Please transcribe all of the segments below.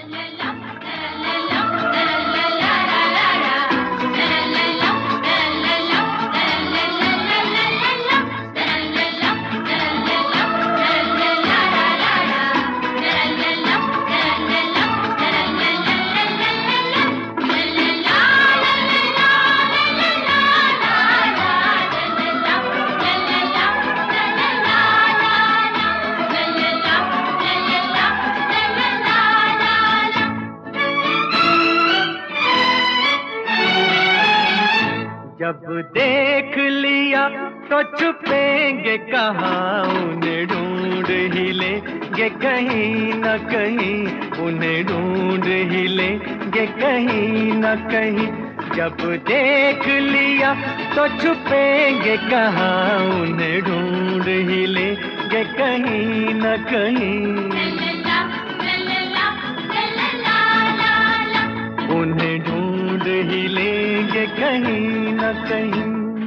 जब देख लिया तो छुपेंगे कहाँ, उन्हें ढूंढ ही लेंगे कहीं न कहीं, उन्हें ढूंढ ही लेंगे कहीं न कहीं। जब देख लिया तो छुपेंगे कहाँ, उन्हें ढूंढ ही लेंगे कहीं न कहीं, उन्हें ढूंढ ही लेंगे कहीं न कहीं।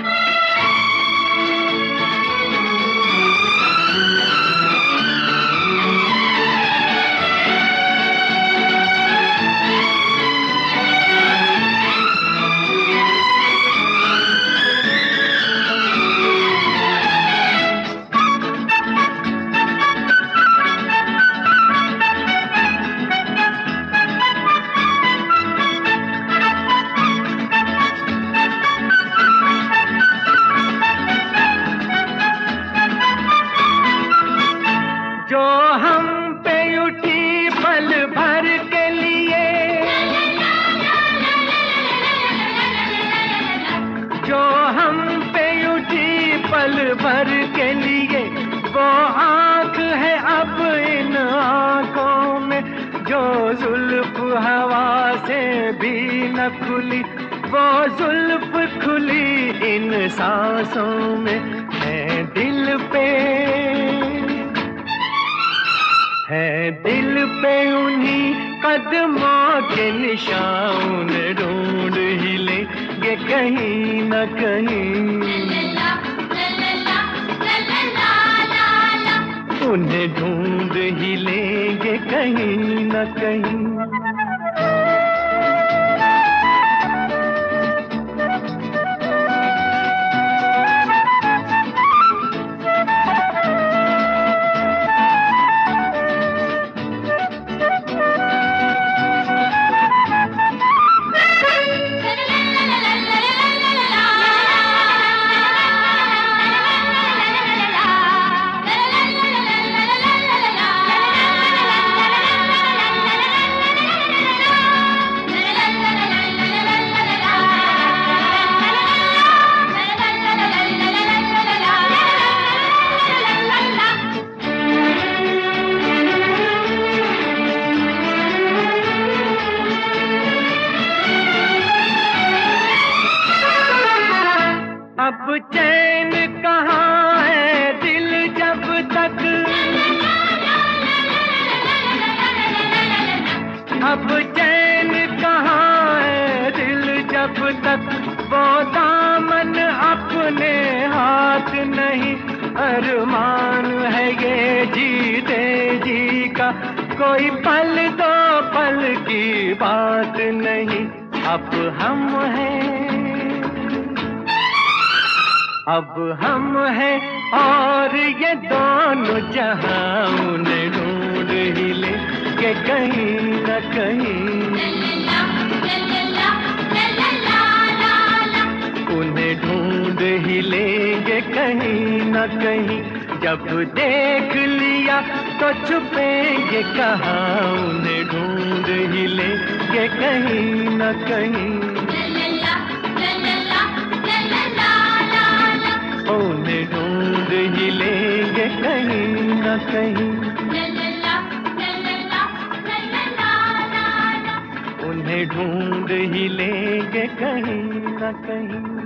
जो हम पे उठी पल भर के लिए, जो हम पे उठी पल भर के लिए, वो आँख है अब इन आँखों में, जो जुल्फ हवा से भी न खुली, वो जुल्फ खुली इन सांसों में। है दिल पे उन्हीं कदमों के निशान, ढूंढ ही लेंगे कहीं न कहीं, उन्हें ढूंढ ही लेंगे कहीं न कहीं। अब चैन कहाँ है दिल जब तक, अब चैन कहाँ है दिल जब तक, वो दामन अपने हाथ नहीं, अरमान है ये जीते जी का, कोई पल दो पल की बात नहीं। अब हम हैं और ये दोनों जहां, उन्हें ढूंढ ही लेंगे कहीं न कहीं, उन्हें ढूंढ ही लेंगे कहीं न कहीं। जब देख लिया तो छुपेंगे कहाँ, उन्हें ढूंढ ही लेंगे कहीं न कहीं, उन्हें ढूंढ ही लेंगे कहीं न कहीं, उन्हें ढूंढ ही लेंगे कहीं न कहीं।